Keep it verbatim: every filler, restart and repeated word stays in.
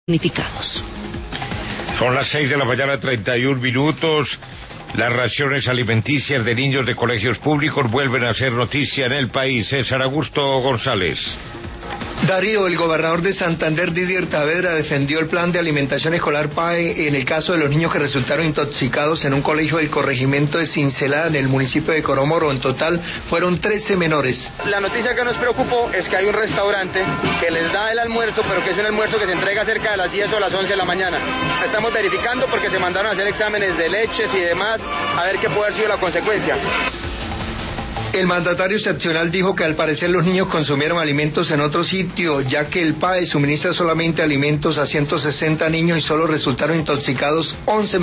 damnificados. Son las seis de la mañana, treinta y un minutos. Las raciones alimenticias de niños de colegios públicos vuelven a ser noticia en el país. César Augusto González. Darío, el gobernador de Santander, Didier Tavera, defendió el plan de alimentación escolar P A E en el caso de los niños que resultaron intoxicados en un colegio del corregimiento de Cincelada, en el municipio de Coromoro. En total fueron trece menores. La noticia que nos preocupó es que hay un restaurante que les da el almuerzo, pero que es un almuerzo que se entrega cerca de las diez o las once de la mañana. Estamos verificando porque se mandaron a hacer exámenes de leches y demás, a ver qué puede haber sido la consecuencia. El mandatario excepcional dijo que al parecer los niños consumieron alimentos en otro sitio, ya que el P A E suministra solamente alimentos a ciento sesenta niños y solo resultaron intoxicados once.